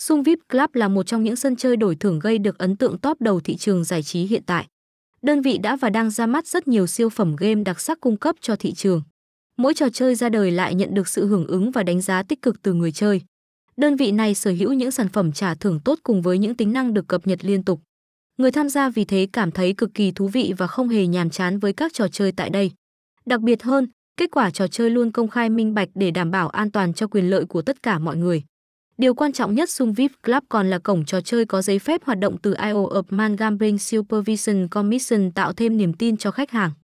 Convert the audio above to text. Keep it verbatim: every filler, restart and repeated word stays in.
Sung vi ai pi Club là một trong những sân chơi đổi thưởng gây được ấn tượng top đầu thị trường giải trí hiện tại. Đơn vị đã và đang ra mắt rất nhiều siêu phẩm game đặc sắc cung cấp cho thị trường. Mỗi trò chơi ra đời lại nhận được sự hưởng ứng và đánh giá tích cực từ người chơi. Đơn vị này sở hữu những sản phẩm trả thưởng tốt cùng với những tính năng được cập nhật liên tục. Người tham gia vì thế cảm thấy cực kỳ thú vị và không hề nhàm chán với các trò chơi tại đây. Đặc biệt hơn, kết quả trò chơi luôn công khai minh bạch để đảm bảo an toàn cho quyền lợi của tất cả mọi người. Điều quan trọng nhất, Sung vi ai pi Club còn là cổng trò chơi có giấy phép hoạt động từ Isle of Man Gambling Supervision Commission, tạo thêm niềm tin cho khách hàng.